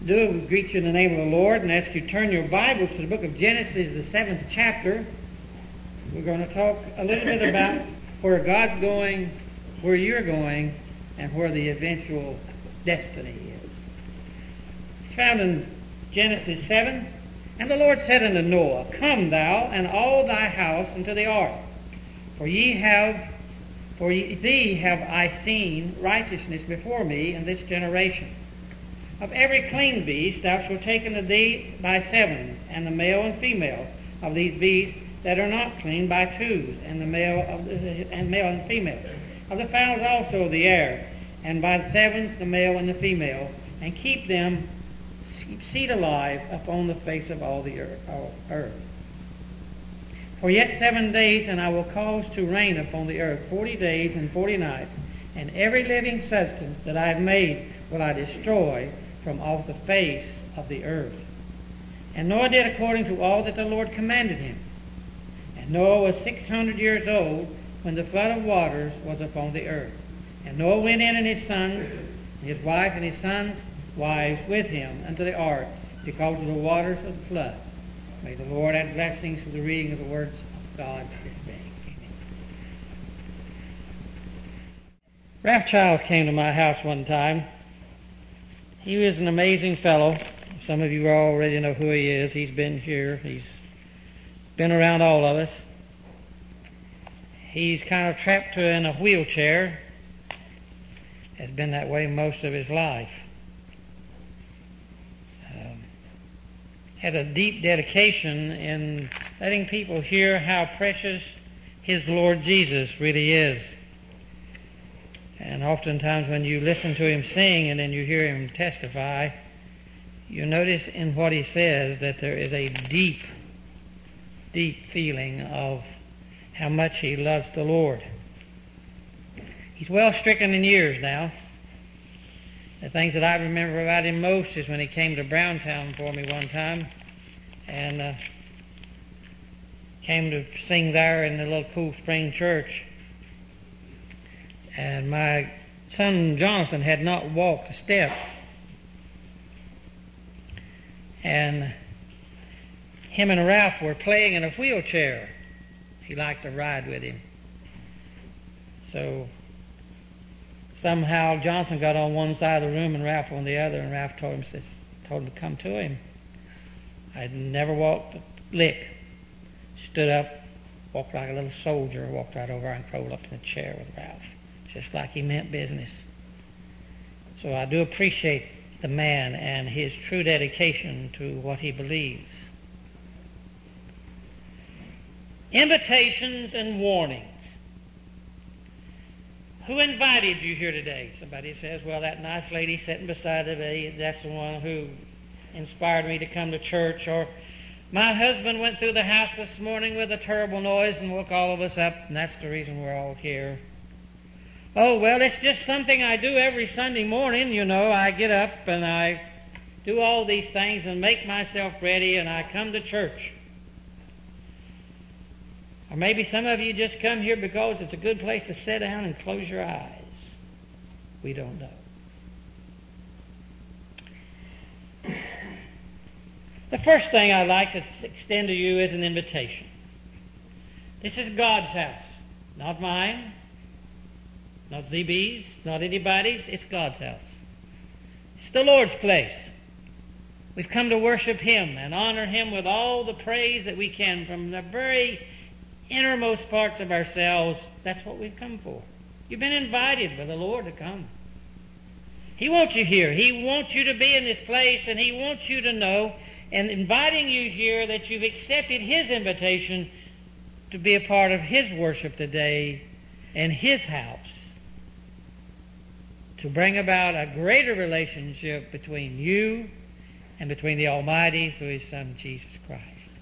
do, we greet you in the name of the Lord and ask you to turn your Bibles to the book of Genesis, the 7th chapter. We're going to talk a little bit about where God's going, where you're going, and where the eventual destiny is. It's found in Genesis 7. And the Lord said unto Noah, Come thou and all thy house into the ark, for thee have I seen righteousness before me in this generation. Of every clean beast thou shalt take unto thee by sevens, and the male and female of these beasts that are not clean by twos, and male and female. Of the fowls also of the air, and by the sevens the male and the female, and keep seed alive upon the face of all the earth. For yet 7 days, and I will cause to rain upon the earth 40 days and 40 nights, and every living substance that I have made will I destroy from off the face of the earth. And Noah did according to all that the Lord commanded him. And Noah was 600 years old when the flood of waters was upon the earth. And Noah went in, and his sons, and his wife, and his sons' wives with him unto the ark, because of the waters of the flood. May the Lord add blessings for the reading of the words of God this day. Amen. Ralph Childs came to my house one time. He was an amazing fellow. Some of you already know who he is. He's been here. He's been around all of us. He's kind of trapped in a wheelchair. Has been that way most of his life. Has a deep dedication in letting people hear how precious his Lord Jesus really is. And oftentimes when you listen to him sing and then you hear him testify, you notice in what he says that there is a deep, deep feeling of how much he loves the Lord. He's well stricken in years now. The things that I remember about him most is when he came to Browntown for me one time and came to sing there in the little Cool Spring Church. And my son Jonathan had not walked a step. And him and Ralph were playing in a wheelchair. He liked to ride with him. So somehow Jonathan got on one side of the room and Ralph on the other, and Ralph told him to come to him. I'd never walked a lick. Stood up, walked like a little soldier, walked right over and crawled up in a chair with Ralph, just like he meant business. So I do appreciate the man and his true dedication to what he believes. Invitations and warnings. Who invited you here today? Somebody says, well, that nice lady sitting beside me, that's the one who inspired me to come to church. Or my husband went through the house this morning with a terrible noise and woke all of us up, and that's the reason we're all here. Oh, well, it's just something I do every Sunday morning, you know. I get up and I do all these things and make myself ready, and I come to church. Or maybe some of you just come here because it's a good place to sit down and close your eyes. We don't know. The first thing I'd like to extend to you is an invitation. This is God's house, not mine, not ZB's, not anybody's. It's God's house. It's the Lord's place. We've come to worship Him and honor Him with all the praise that we can from the very innermost parts of ourselves. That's what we've come for. You've been invited by the Lord to come. He wants you here. He wants you to be in this place, and He wants you to know, and inviting you here, that you've accepted His invitation to be a part of His worship today in His house, to bring about a greater relationship between you and between the Almighty through His Son, Jesus Christ.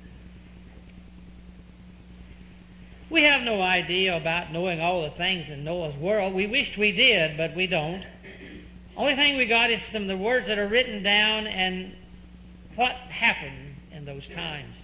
We have no idea about knowing all the things in Noah's world. We wished we did, but we don't. Only thing we got is some of the words that are written down and what happened in those times.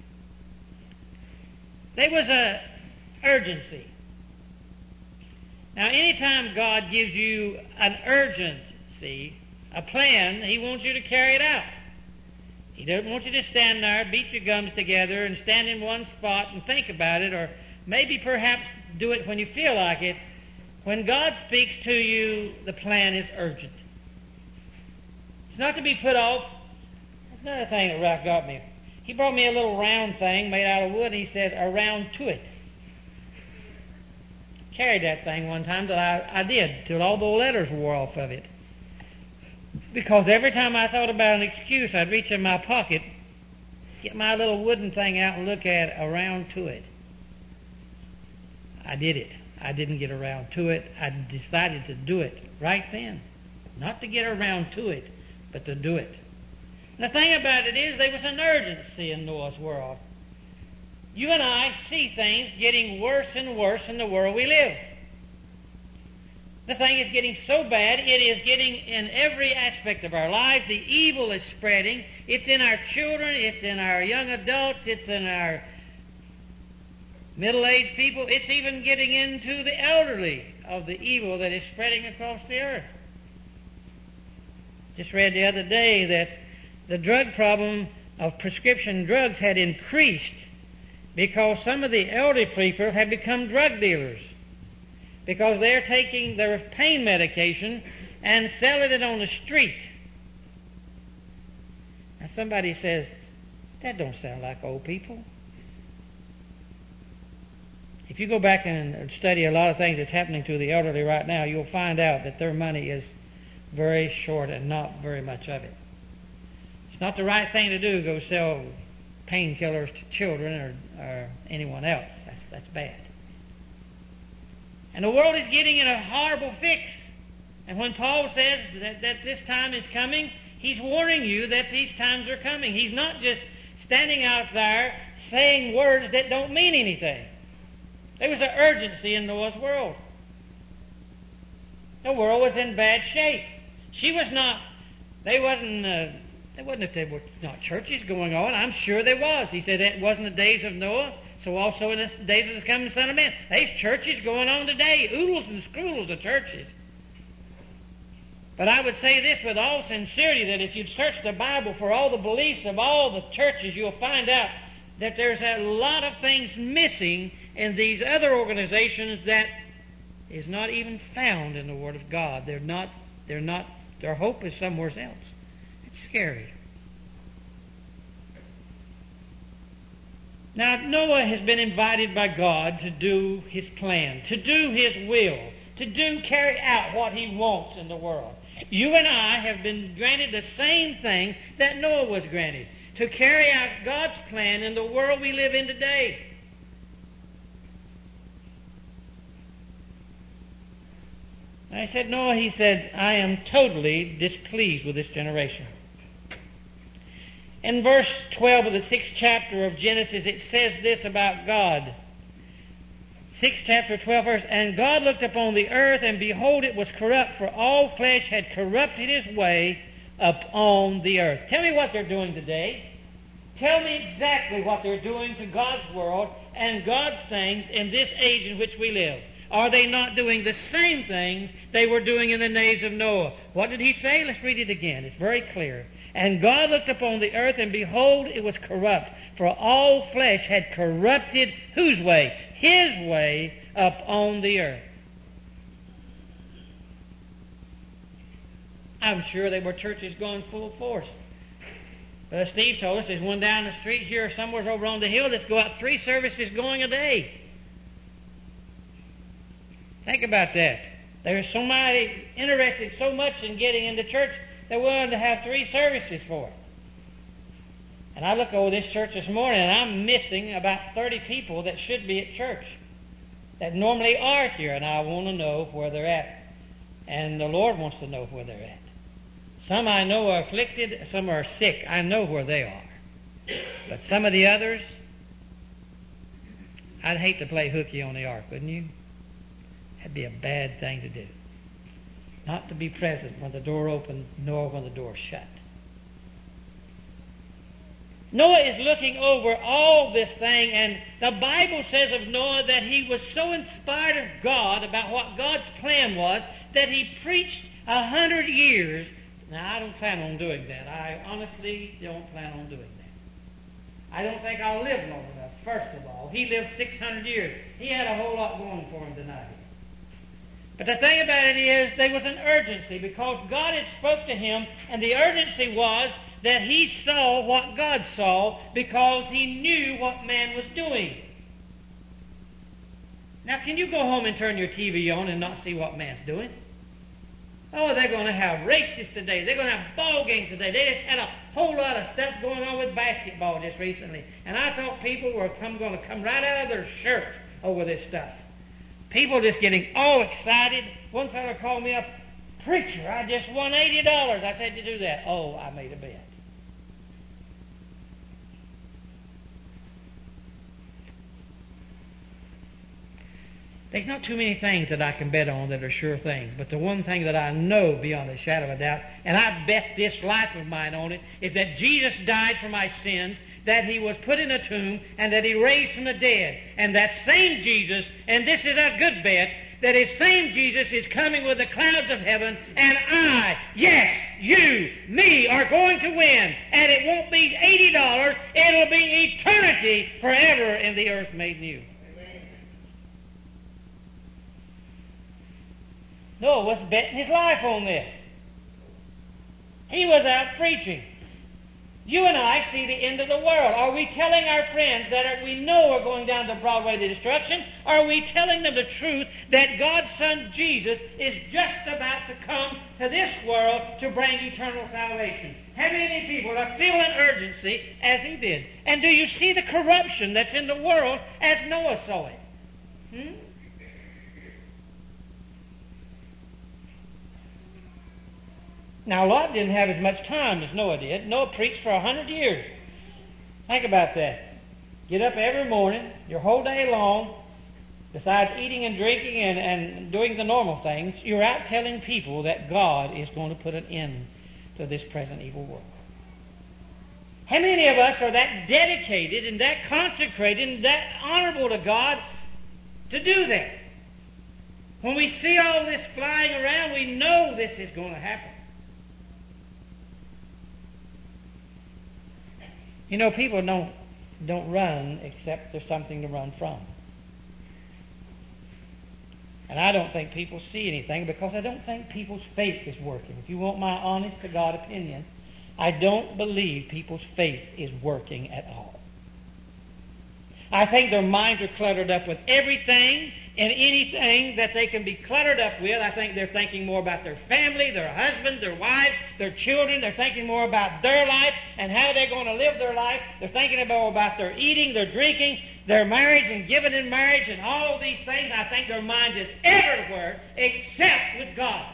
There was an urgency. Now, anytime God gives you an urgency, a plan, He wants you to carry it out. He doesn't want you to stand there, beat your gums together, and stand in one spot and think about it, or maybe perhaps do it when you feel like it. When God speaks to you, the plan is urgent. It's not to be put off. That's another thing that Ralph got me. He brought me a little round thing made out of wood, and he says, "Around to it." Carried that thing one time till I did, till all the letters wore off of it. Because every time I thought about an excuse, I'd reach in my pocket, get my little wooden thing out and look at "around to it." I did it. I didn't get around to it. I decided to do it right then. Not to get around to it, but to do it. And the thing about it is, there was an urgency in Noah's world. You and I see things getting worse and worse in the world we live. The thing is getting so bad, it is getting in every aspect of our lives. The evil is spreading. It's in our children, it's in our young adults, it's in our middle-aged people. It's even getting into the elderly of the evil that is spreading across the earth. Just read the other day that the drug problem of prescription drugs had increased because some of the elderly people have become drug dealers, because they're taking their pain medication and selling it on the street. Now somebody says, that don't sound like old people. If you go back and study a lot of things that's happening to the elderly right now, you'll find out that their money is very short and not very much of it. It's not the right thing to do, go sell painkillers to children or anyone else. That's bad. And the world is getting in a horrible fix. And when Paul says that this time is coming, he's warning you that these times are coming. He's not just standing out there saying words that don't mean anything. There was an urgency in Noah's world. The world was in bad shape. There were not churches going on. I'm sure there was. He said it wasn't the days of Noah, so also in the days of the coming Son of Man. There's churches going on today, oodles and scroodles of churches. But I would say this with all sincerity, that if you'd search the Bible for all the beliefs of all the churches, you'll find out that there's a lot of things missing in these other organizations that is not even found in the Word of God. Their hope is somewhere else. It's scary. Now, Noah has been invited by God to do his plan, to do his will, to carry out what he wants in the world. You and I have been granted the same thing that Noah was granted, to carry out God's plan in the world we live in today. I said, Noah, he said, I am totally displeased with this generation. In verse 12 of the 6th chapter of Genesis, it says this about God. 6th chapter, 12 verse, and God looked upon the earth, and behold, it was corrupt, for all flesh had corrupted his way upon the earth. Tell me what they're doing today. Tell me exactly what they're doing to God's world and God's things in this age in which we live. Are they not doing the same things they were doing in the days of Noah? What did he say? Let's read it again. It's very clear. And God looked upon the earth, and behold, it was corrupt, for all flesh had corrupted whose way? His way upon the earth. I'm sure there were churches going full force. Steve told us there's one down the street here, somewhere over on the hill, that's go out 3 services going a day. Think about that. There's somebody interested so much in getting into church, they're willing to have 3 services for it. And I look over this church this morning, and I'm missing about 30 people that should be at church, that normally are here, and I want to know where they're at. And the Lord wants to know where they're at. Some I know are afflicted, some are sick. I know where they are. But some of the others, I'd hate to play hooky on the ark, wouldn't you? That'd be a bad thing to do. Not to be present when the door opened, nor when the door shut. Noah is looking over all this thing, and the Bible says of Noah that he was so inspired of God about what God's plan was that he preached 100 years Now, I don't plan on doing that. I honestly don't plan on doing that. I don't think I'll live long enough, first of all. He lived 600 years. He had a whole lot going for him tonight. But the thing about it is, there was an urgency because God had spoke to him, and the urgency was that he saw what God saw because he knew what man was doing. Now, can you go home and turn your TV on and not see what man's doing? Oh, they're going to have races today. They're going to have ball games today. They just had a whole lot of stuff going on with basketball just recently. And I thought people were going to come right out of their shirts over this stuff. People just getting all excited. One fellow called me up, "Preacher, I just won $80. I said, "You do that?" "Oh, I made a bet." There's not too many things that I can bet on that are sure things, but the one thing that I know beyond a shadow of a doubt, and I bet this life of mine on it, is that Jesus died for my sins, that He was put in a tomb, and that He raised from the dead. And that same Jesus, and this is a good bet, that His same Jesus is coming with the clouds of heaven, and I, yes, you, me, are going to win. And it won't be $80, it'll be eternity forever in the earth made new. Noah was betting his life on this. He was out preaching. You and I see the end of the world. Are we telling our friends that we know are going down the broad way to destruction? Are we telling them the truth that God's Son Jesus is just about to come to this world to bring eternal salvation? How many people are feeling urgency as he did? And do you see the corruption that's in the world as Noah saw it? Now, Lot didn't have as much time as Noah did. Noah preached for 100 years. Think about that. Get up every morning, your whole day long, besides eating and drinking and doing the normal things, you're out telling people that God is going to put an end to this present evil world. How many of us are that dedicated and that consecrated and that honorable to God to do that? When we see all this flying around, we know this is going to happen. You know, people don't run except there's something to run from. And I don't think people see anything because I don't think people's faith is working. If you want my honest to God opinion, I don't believe people's faith is working at all. I think their minds are cluttered up with everything and anything that they can be cluttered up with. I think they're thinking more about their family, their husbands, their wives, their children. They're thinking more about their life and how they're going to live their life. They're thinking more about their eating, their drinking, their marriage and giving in marriage and all these things. I think their mind is everywhere except with God.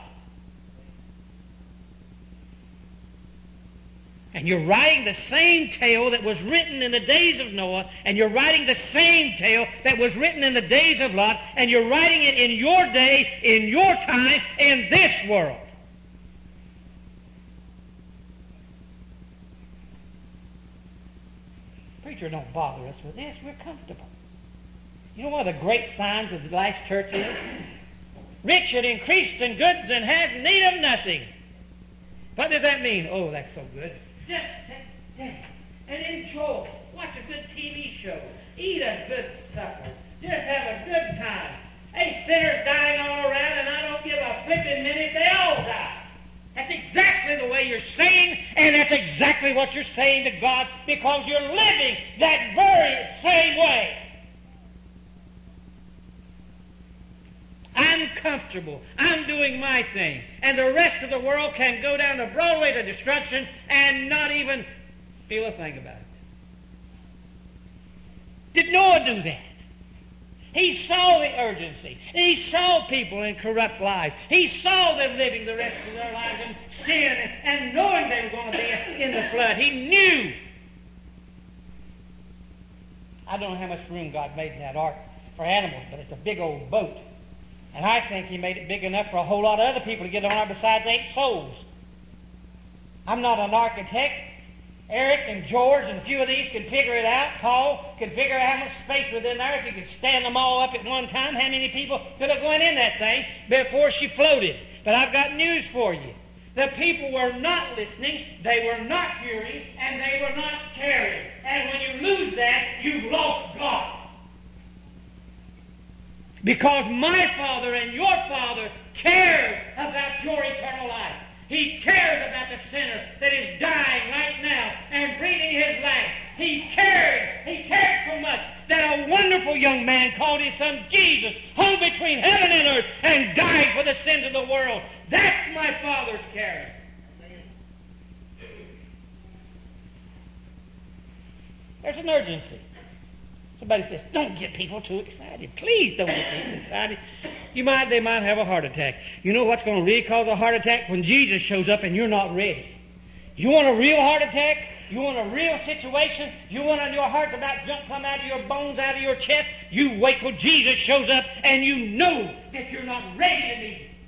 And you're writing the same tale that was written in the days of Noah, and you're writing the same tale that was written in the days of Lot, and you're writing it in your day, in your time, in this world. Preacher, don't bother us with this. We're comfortable. You know one of the great signs of the last church is? Rich and increased in goods and has need of nothing. What does that mean? Oh, that's so good. Just sit down and enjoy. Watch a good TV show. Eat a good supper. Just have a good time. Hey, sinners dying all around, and I don't give a flipping minute. They all die. That's exactly the way you're saying, and that's exactly what you're saying to God because you're living that very same way. I'm comfortable. I'm doing my thing. And the rest of the world can go down the broad way to destruction and not even feel a thing about it. Did Noah do that? He saw the urgency. He saw people in corrupt lives. He saw them living the rest of their lives in sin and knowing they were going to be in the flood. He knew. I don't know how much room God made in that ark for animals, but it's a big old boat. And I think He made it big enough for a whole lot of other people to get on it besides 8 souls. I'm not an architect. Eric and George and a few of these can figure it out. Paul can figure out how much space within there. If you could stand them all up at one time, how many people could have gone in that thing before she floated? But I've got news for you. The people were not listening, they were not hearing, and they were not caring. And when you lose that, you've lost God. Because my Father and your Father cares about your eternal life. He cares about the sinner that is dying right now and breathing his last. He cared so much that a wonderful young man called his son Jesus, hung between heaven and earth, and died for the sins of the world. That's my Father's caring. There's an urgency. Somebody says, don't get people too excited. Please don't get people excited. They might have a heart attack. You know what's going to really cause a heart attack? When Jesus shows up and you're not ready. You want a real heart attack? You want a real situation? You want your heart about to come out of your bones, out of your chest? You wait till Jesus shows up and you know that you're not ready to meet him.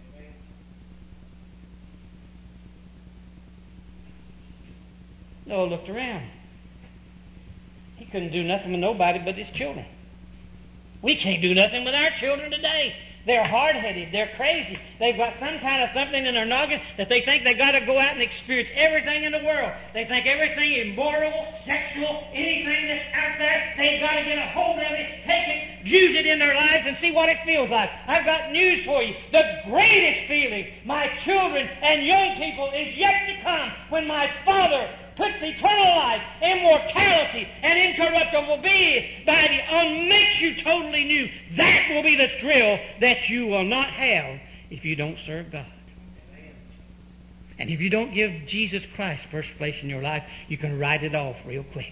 Noah looked around. He couldn't do nothing with nobody but his children. We can't do nothing with our children today. They're hard-headed. They're crazy. They've got some kind of something in their noggin that they think they've got to go out and experience everything in the world. They think everything immoral, sexual, anything that's out there, they've got to get a hold of it, take it, use it in their lives and see what it feels like. I've got news for you. The greatest feeling, my children and young people, is yet to come when my Father puts eternal life, immortality, and incorruptible being and makes you totally new. That will be the thrill that you will not have if you don't serve God. And if you don't give Jesus Christ first place in your life, you can write it off real quick.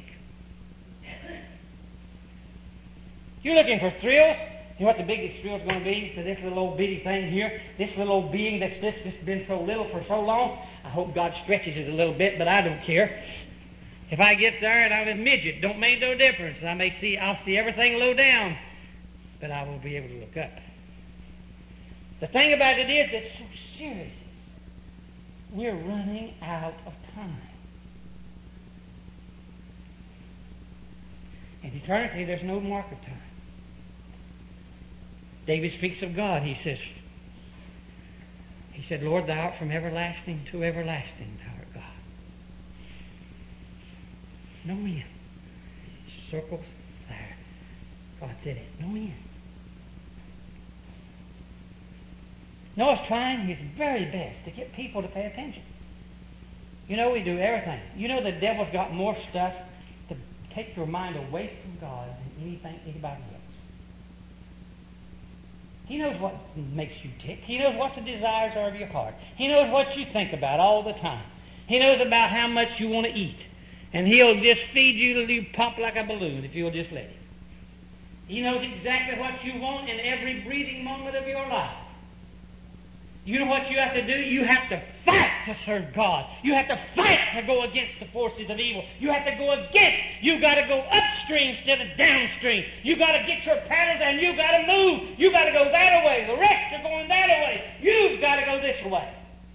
You're looking for thrills? You know what the biggest thrill is going to be to this little old bitty thing here? This little old being that's just been so little for so long? I hope God stretches it a little bit, but I don't care. If I get there and I'm a midget, don't make no difference. I'll see everything low down, but I will be able to look up. The thing about it is, it's so serious. We're running out of time. In eternity, there's no mark of time. David speaks of God. He said, Lord, thou art from everlasting to everlasting, thou art God. No end. Circles there. God did it. No end. Noah's trying his very best to get people to pay attention. You know, we do everything. You know the devil's got more stuff to take your mind away from God than anybody else. He knows what makes you tick. He knows what the desires are of your heart. He knows what you think about all the time. He knows about how much you want to eat. And he'll just feed you till you pop like a balloon if you'll just let him. He knows exactly what you want in every breathing moment of your life. You know what you have to do? You have to fight to serve God. You have to fight to go against the forces of evil. You have to go against. You got to go upstream instead of downstream. You got to get your paddles and you got to move. You got to go that way. The rest are going that way. You've got to go this way.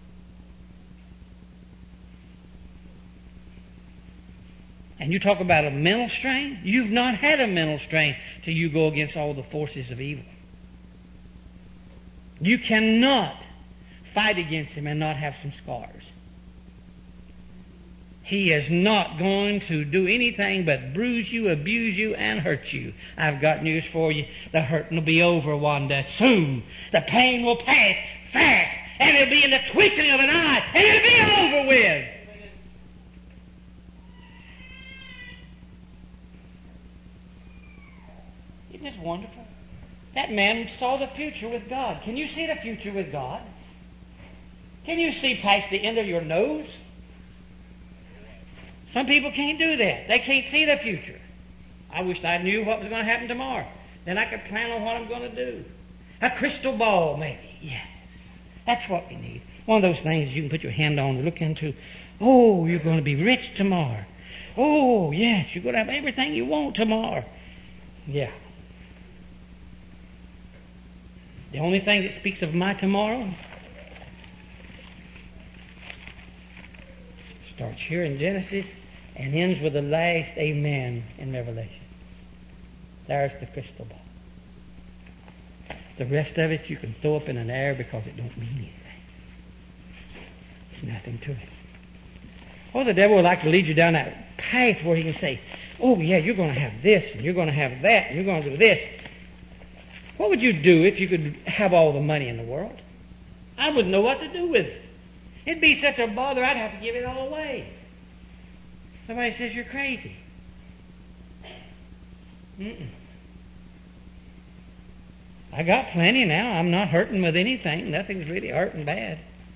And you talk about a mental strain. You've not had a mental strain till you go against all the forces of evil. You cannot fight against him and not have some scars. He is not going to do anything but bruise you, abuse you, and hurt you. I've got news for you. The hurting will be over one day soon. The pain will pass fast, and it'll be in the twinkling of an eye, and it'll be over with. Isn't this wonderful? That man saw the future with God. Can you see the future with God? Can you see past the end of your nose? Some people can't do that. They can't see the future. I wished I knew what was going to happen tomorrow. Then I could plan on what I'm going to do. A crystal ball, maybe. Yes. That's what we need. One of those things you can put your hand on and look into. Oh, you're going to be rich tomorrow. Oh, yes, you're going to have everything you want tomorrow. Yeah. The only thing that speaks of my tomorrow starts here in Genesis and ends with the last amen in Revelation. There's the crystal ball. The rest of it you can throw up in an air because it don't mean anything. It's nothing to it. Oh, the devil would like to lead you down that path where he can say, oh, yeah, you're going to have this, and you're going to have that, and you're going to do this. What would you do if you could have all the money in the world? I wouldn't know what to do with it. It'd be such a bother, I'd have to give it all away. Somebody says you're crazy. I got plenty now. I'm not hurting with anything. Nothing's really hurting bad.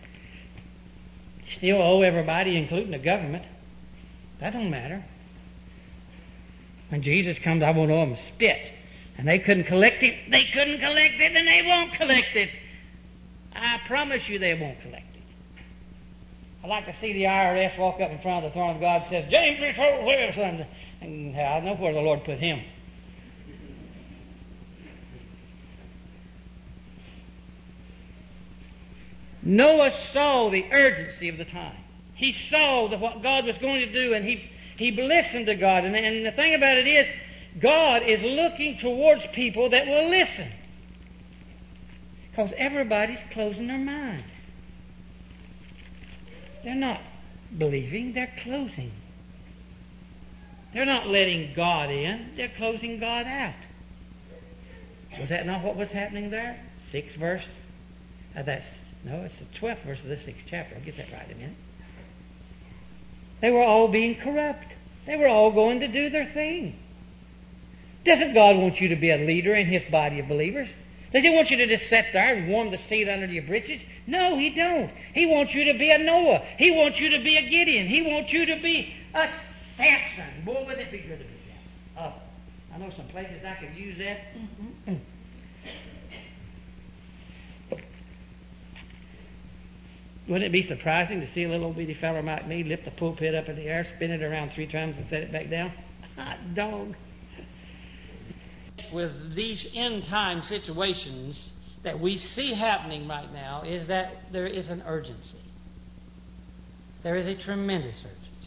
Still owe everybody, including the government. That don't matter. When Jesus comes, I won't owe them spit. And they couldn't collect it. They couldn't collect it, and they won't collect it. I promise you they won't collect it. I'd like to see the IRS walk up in front of the throne of God and says, James Retroll, where's son? And I know where the Lord put him. Noah saw the urgency of the time. He saw what God was going to do, and he listened to God. And the thing about it is, God is looking towards people that will listen. Because everybody's closing their minds. They're not believing, they're closing. They're not letting God in, they're closing God out. Was that not what was happening there? 6th verse. It's the 12th verse of the 6th chapter. I'll get that right in a minute. They were all being corrupt. They were all going to do their thing. Doesn't God want you to be a leader in His body of believers? Does He want you to just sit there and warm the seat under your britches? No, He don't. He wants you to be a Noah. He wants you to be a Gideon. He wants you to be a Samson. Boy, wouldn't it be good to be Samson? Oh, I know some places I could use that. Wouldn't it be surprising to see a little bitty fellow like me lift the pulpit up in the air, spin it around 3 times and set it back down? Hot dog. With these end-time situations that we see happening right now is that there is an urgency. There is a tremendous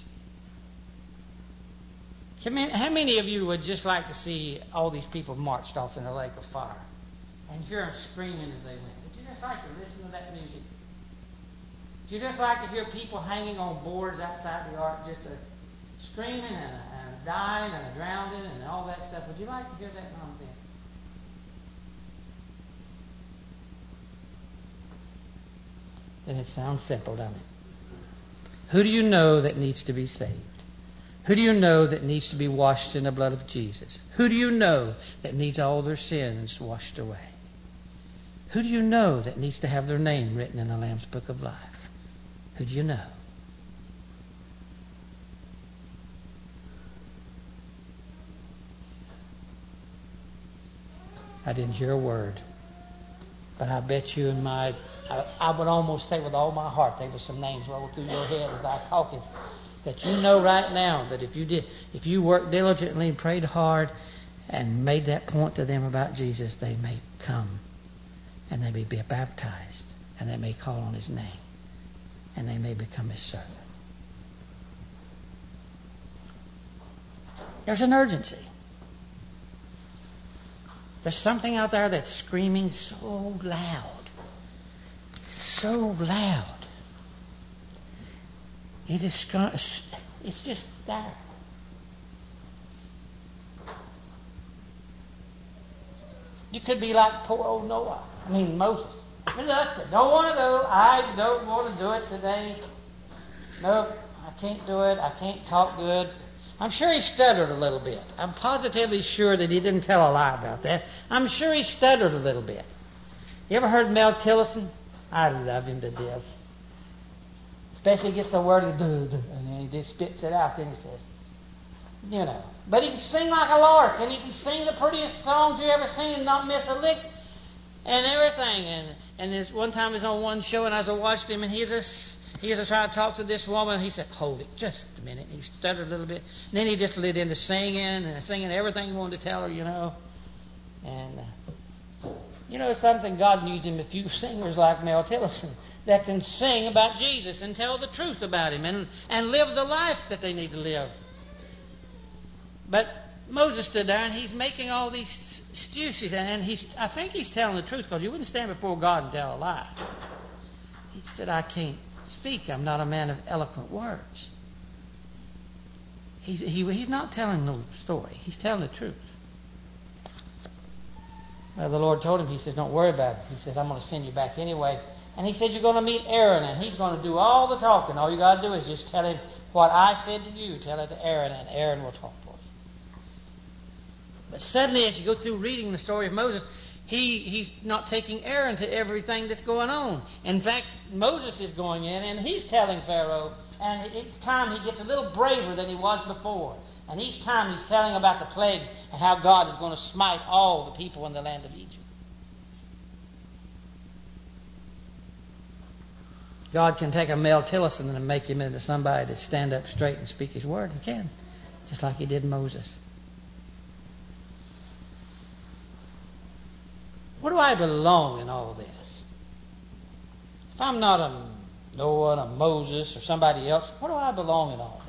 urgency. How many of you would just like to see all these people marched off in a lake of fire and hear them screaming as they went? Would you just like to listen to that music? Would you just like to hear people hanging on boards outside the ark just screaming and dying and drowning and all that stuff? Would you like to hear that nonsense? Then it sounds simple, doesn't it? Who do you know that needs to be saved? Who do you know that needs to be washed in the blood of Jesus? Who do you know that needs all their sins washed away? Who do you know that needs to have their name written in the Lamb's Book of Life? Who do you know? I didn't hear a word. But I bet you I would almost say with all my heart, there were some names roll through your head as I was talking, that you know right now that if you worked diligently and prayed hard and made that point to them about Jesus, they may come and they may be baptized and they may call on His name and they may become His servant. There's an urgency. There's something out there that's screaming so loud. So loud. It's just there. You could be like poor old Moses. Look, I don't want to go. I don't want to do it today. Nope, I can't do it. I can't talk good. I'm sure he stuttered a little bit. I'm positively sure that he didn't tell a lie about that. I'm sure he stuttered a little bit. You ever heard Mel Tillison? I love him to death. Especially gets the word, and then he just spits it out. Then he says, But he can sing like a lark, and he can sing the prettiest songs you ever seen and not miss a lick and everything. And this one time he was on one show, and I watched him, and he was trying to talk to this woman, and he said, hold it, just a minute. He stuttered a little bit. And then he just lit into singing everything he wanted to tell her, And, something, God used him a few singers like Mel Tillison that can sing about Jesus and tell the truth about Him and live the life that they need to live. But Moses stood there and he's making all these excuses, and I think he's telling the truth because you wouldn't stand before God and tell a lie. He said, I can't speak. I'm not a man of eloquent words. He's not telling no story. He's telling the truth. Well, the Lord told him, he says, don't worry about it. He says, I'm going to send you back anyway. And he said, you're going to meet Aaron, and he's going to do all the talking. All you got to do is just tell him what I said to you. Tell it to Aaron, and Aaron will talk for you. But suddenly, as you go through reading the story of Moses, he's not taking Aaron to everything that's going on. In fact, Moses is going in, and he's telling Pharaoh, and each time he gets a little braver than he was before. And each time he's telling about the plagues and how God is going to smite all the people in the land of Egypt. God can take a Mel Tillerson and make him into somebody to stand up straight and speak his word. He can. Just like he did Moses. Where do I belong in all this? If I'm not a Noah, a Moses, or somebody else, where do I belong in all this?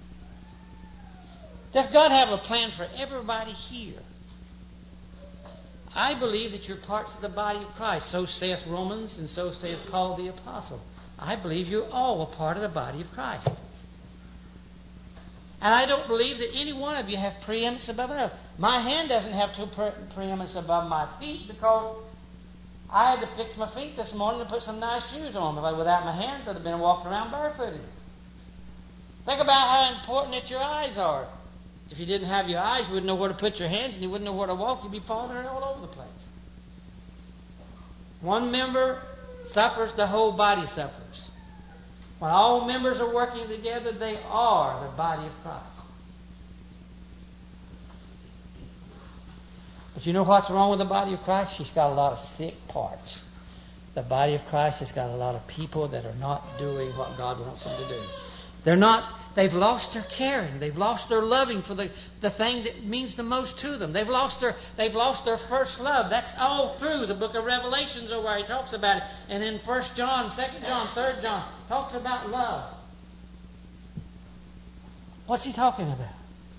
Does God have a plan for everybody here? I believe that you're parts of the body of Christ. So saith Romans, and so saith Paul the Apostle. I believe you're all a part of the body of Christ. And I don't believe that any one of you have preeminence above another. My hand doesn't have preeminence above my feet because I had to fix my feet this morning to put some nice shoes on. Without my hands, I'd have been walking around barefooted. Think about how important that your eyes are. If you didn't have your eyes, you wouldn't know where to put your hands and you wouldn't know where to walk. You'd be falling all over the place. One member suffers, the whole body suffers. When all members are working together, they are the body of Christ. But you know what's wrong with the body of Christ? She's got a lot of sick parts. The body of Christ has got a lot of people that are not doing what God wants them to do. They've lost their caring. They've lost their loving for the thing that means the most to them. They've lost their first love. That's all through the book of Revelations where he talks about it. And in 1 John, 2 John, 3 John, talks about love. What's he talking about?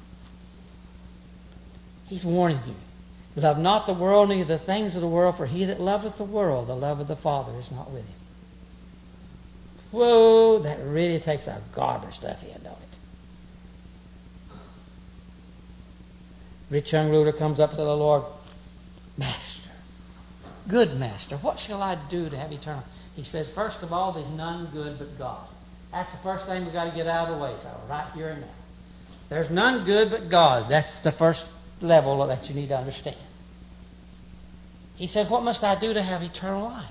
He's warning you. Love not the world, neither the things of the world, for he that loveth the world, the love of the Father is not with him. Whoa, that really takes our garbage stuff in, don't it? Rich young ruler comes up to the Lord. Master, good master, what shall I do to have eternal? He says, first of all, there's none good but God. That's the first thing we've got to get out of the way, fellow, right here and now. There's none good but God. That's the first level that you need to understand. He says, what must I do to have eternal life?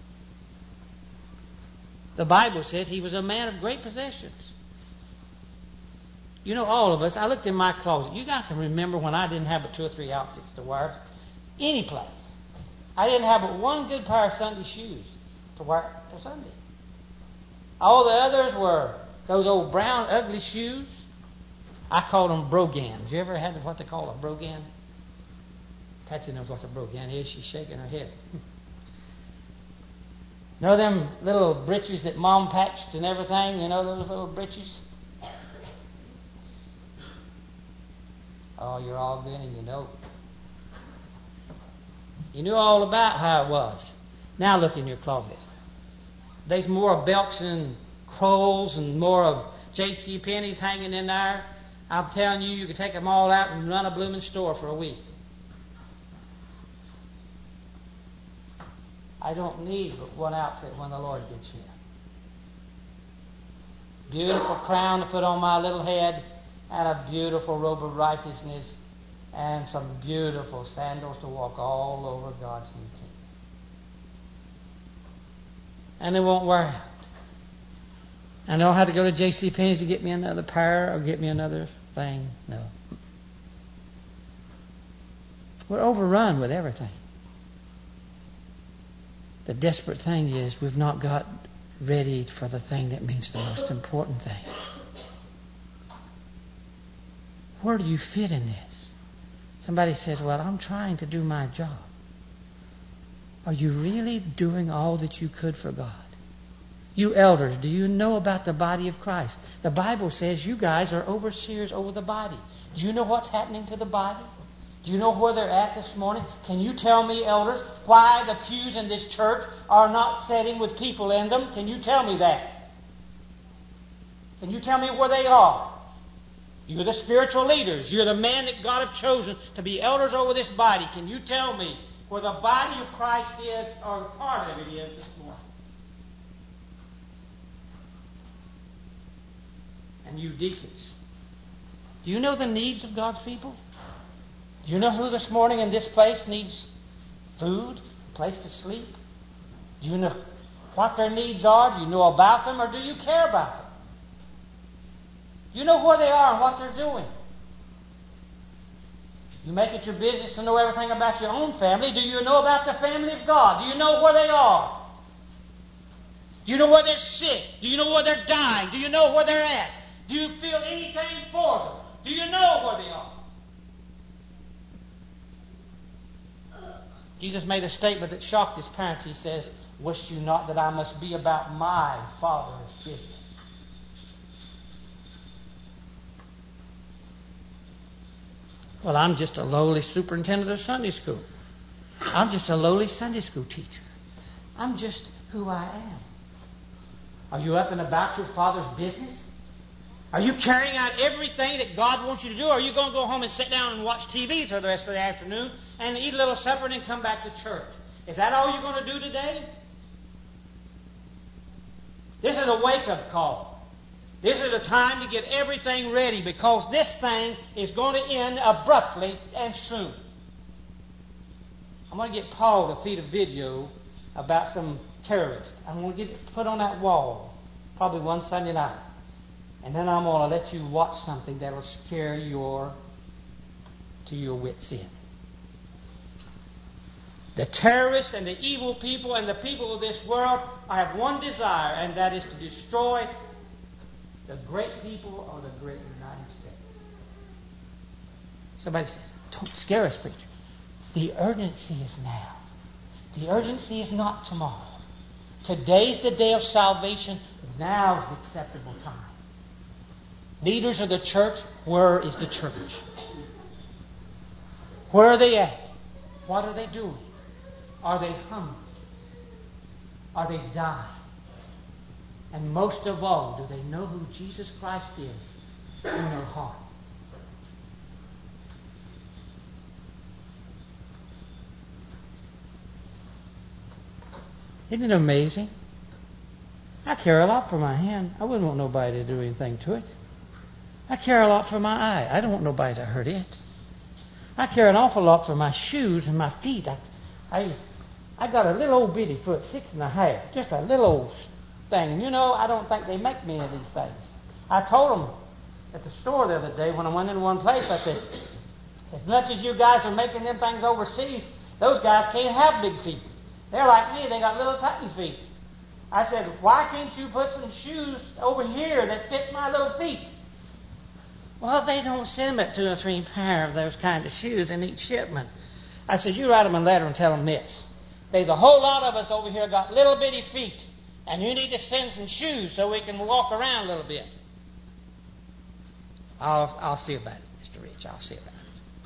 The Bible says he was a man of great possessions. You know, all of us, I looked in my closet. You guys can remember when I didn't have but 2 or 3 outfits to wear any place. I didn't have but one good pair of Sunday shoes to wear for Sunday. All the others were those old brown, ugly shoes. I called them brogans. You ever had what they call a brogan? Patsy knows what a brogan is. She's shaking her head. You know them little breeches that Mom patched and everything? You know those little breeches? Oh, you're all good and you know. You knew all about how it was. Now look in your closet. There's more of Belks and Kroll's and more of J.C. Penney's hanging in there. I'm telling you, you could take them all out and run a blooming store for a week. I don't need but one outfit when the Lord gets here. Beautiful crown to put on my little head, and a beautiful robe of righteousness, and some beautiful sandals to walk all over God's new kingdom. And they won't wear out. I don't have to go to J.C. Penney's to get me another pair or get me another thing. No. We're overrun with everything. The desperate thing is we've not got ready for the thing that means the most important thing. Where do you fit in this? Somebody says, well, I'm trying to do my job. Are you really doing all that you could for God? You elders, do you know about the body of Christ? The Bible says you guys are overseers over the body. Do you know what's happening to the body? Do you know where they're at this morning? Can you tell me, elders, why the pews in this church are not sitting with people in them? Can you tell me that? Can you tell me where they are? You're the spiritual leaders. You're the men that God have chosen to be elders over this body. Can you tell me where the body of Christ is, or part of it is this morning? And you deacons, do you know the needs of God's people? Do you know who this morning in this place needs food, a place to sleep? Do you know what their needs are? Do you know about them, or do you care about them? Do you know where they are and what they're doing? You make it your business to know everything about your own family. Do you know about the family of God? Do you know where they are? Do you know where they're sick? Do you know where they're dying? Do you know where they're at? Do you feel anything for them? Do you know where they are? Jesus made a statement that shocked his parents. He says, "Wish you not that I must be about my Father's business?" Well, I'm just a lowly superintendent of Sunday school. I'm just a lowly Sunday school teacher. I'm just who I am. Are you up and about your Father's business? Are you carrying out everything that God wants you to do? Or are you going to go home and sit down and watch TV for the rest of the afternoon and eat a little supper and then come back to church? Is that all you're going to do today? This is a wake-up call. This is a time to get everything ready, because this thing is going to end abruptly and soon. I'm going to get Paul to feed a video about some terrorists. I'm going to get it put on that wall, probably one Sunday night. And then I'm going to let you watch something that will scare you to your wits' end. The terrorists and the evil people and the people of this world, I have one desire, and that is to destroy the great people of the great United States. Somebody says, "Don't scare us, preacher. The urgency is now. The urgency is not tomorrow. Today's the day of salvation. Now's the acceptable time." Leaders of the church, where is the church? Where are they at? What are they doing? Are they hungry? Are they dying? And most of all, do they know who Jesus Christ is in their heart? Isn't it amazing? I care a lot for my hand. I wouldn't want nobody to do anything to it. I care a lot for my eye. I don't want nobody to hurt it. I care an awful lot for my shoes and my feet. I got a little old bitty foot, 6.5, just a little old thing. And I don't think they make many of these things. I told them at the store the other day when I went in one place, I said, as much as you guys are making them things overseas, those guys can't have big feet. They're like me, they got little tiny feet. I said, why can't you put some shoes over here that fit my little feet? Well, they don't send but 2 or 3 pair of those kind of shoes in each shipment. I said, you write them a letter and tell them this. There's a whole lot of us over here got little bitty feet, and you need to send some shoes so we can walk around a little bit. I'll see about it, Mr. Rich. I'll see about it.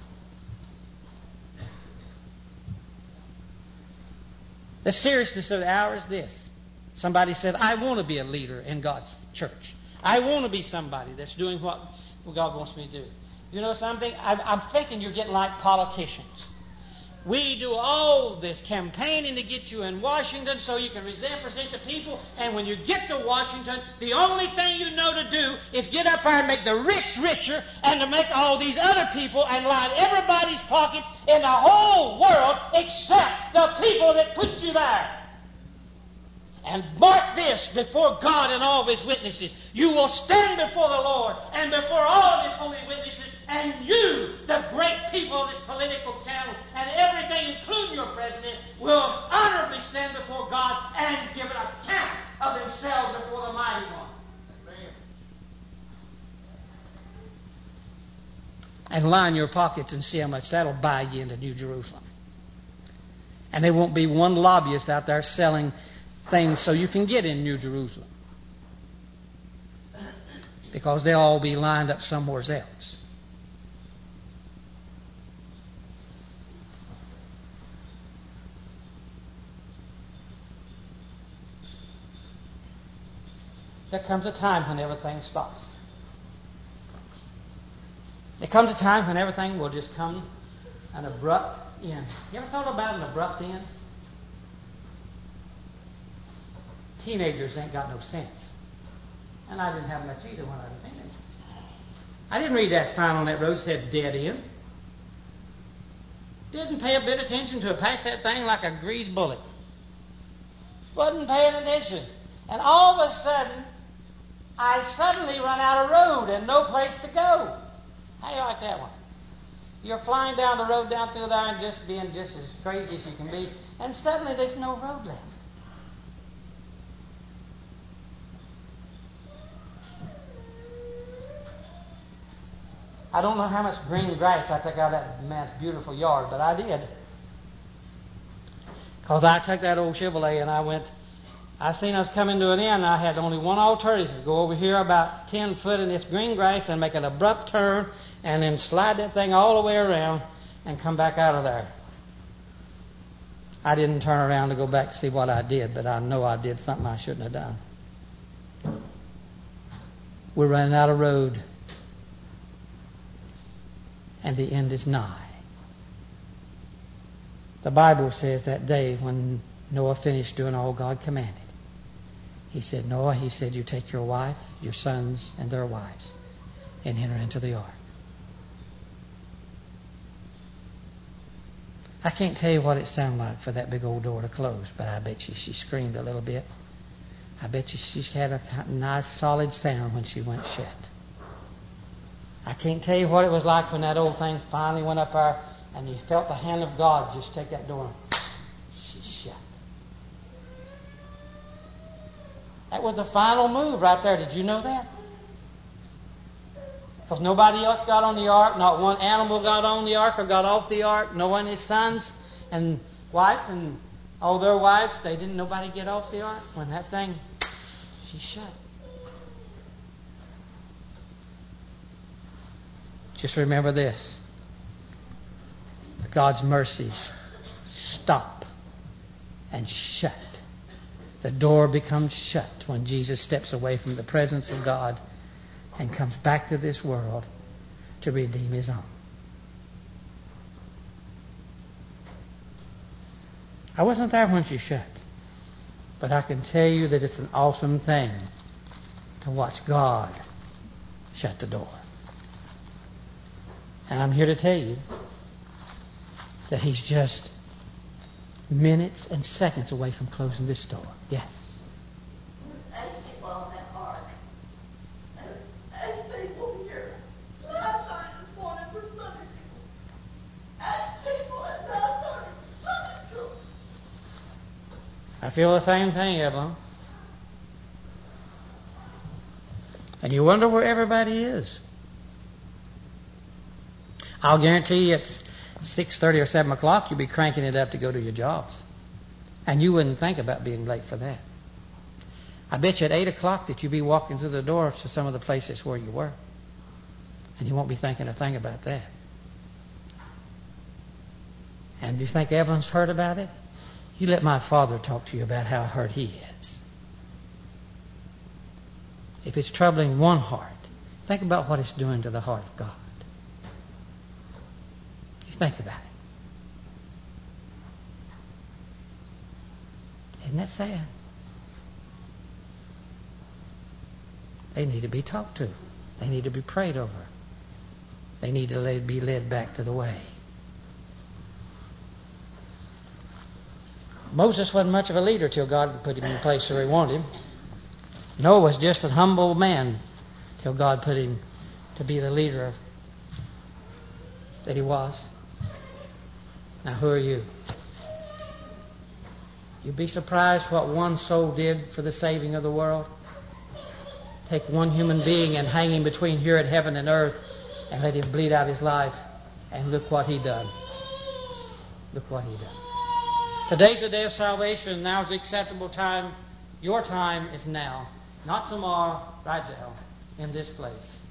The seriousness of the hour is this. Somebody says, I want to be a leader in God's church. I want to be somebody that's doing what God wants me to do. You know something? I'm thinking you're getting like politicians. We do all this campaigning to get you in Washington so you can represent the people. And when you get to Washington, the only thing you know to do is get up there and make the rich richer and to make all these other people and line everybody's pockets in the whole world except the people that put you there. And mark this before God and all of His witnesses. You will stand before the Lord and before all of His holy witnesses, and you, the great people of this political channel, and everything, including your president, will honorably stand before God and give an account of themselves before the mighty one. And line your pockets and see how much that'll buy you into New Jerusalem. And there won't be one lobbyist out there selling things so you can get in New Jerusalem, because they'll all be lined up somewhere else. there comes a time when everything stops. There comes a time when everything will just come an abrupt end. You ever thought about an abrupt end? Teenagers ain't got no sense. And I didn't have much either when I was a teenager. I didn't read that sign on that road that said dead end. Didn't pay a bit of attention to it. Passed that thing like a greased bullet. Wasn't paying attention. And all of a sudden, I suddenly run out of road and no place to go. How do you like that one? You're flying down the road down through there and just being just as crazy as you can be, and suddenly there's no road left. I don't know how much green grass I took out of that man's beautiful yard, but I did. Because I took that old Chevrolet and I seen us coming to an end. I had only one alternative: go over here about 10 foot in this green grass and make an abrupt turn and then slide that thing all the way around and come back out of there. I didn't turn around to go back to see what I did, but I know I did something I shouldn't have done. We're running out of road, and the end is nigh. The Bible says that day when Noah finished doing all God commanded, he said, Noah, he said, you take your wife, your sons, and their wives, and enter into the ark. I can't tell you what it sounded like for that big old door to close, but I bet you she screamed a little bit. I bet you she had a nice solid sound when she went shut. I can't tell you what it was like when that old thing finally went up there and you felt the hand of God just take that door and she shut. That was the final move right there. Did you know that? Because nobody else got on the ark. Not one animal got on the ark or got off the ark. No one, his sons and wife and all their wives, nobody get off the ark when that thing, she shut. Just remember this. God's mercies stop and shut. The door becomes shut when Jesus steps away from the presence of God and comes back to this world to redeem His own. I wasn't there when she shut, but I can tell you that it's an awesome thing to watch God shut the door. And I'm here to tell you that He's just minutes and seconds away from closing this door. Yes. There's 8 people on that ark. There's 8 people here. And I started this morning for Sunday school. 8 people at 9:30 Sunday school. I feel the same thing, Evelyn. And you wonder where everybody is. I'll guarantee you it's 6:30 or 7 o'clock, you'll be cranking it up to go to your jobs. And you wouldn't think about being late for that. I bet you at 8 o'clock that you'll be walking through the door to some of the places where you were. And you won't be thinking a thing about that. And do you think Evelyn's heard about it? You let my father talk to you about how hurt he is. If it's troubling one heart, think about what it's doing to the heart of God. Just think about it. Isn't that sad? They need to be talked to. They need to be prayed over. They need to be led back to the way. Moses wasn't much of a leader till God put him in the place where He wanted him. Noah was just a humble man till God put him to be the leader that he was. Now, who are you? You'd be surprised what one soul did for the saving of the world. Take one human being and hang him between here and heaven and earth and let him bleed out his life, and look what he done. Look what he done. Today's the day of salvation. Now's the acceptable time. Your time is now, not tomorrow, right now, in this place.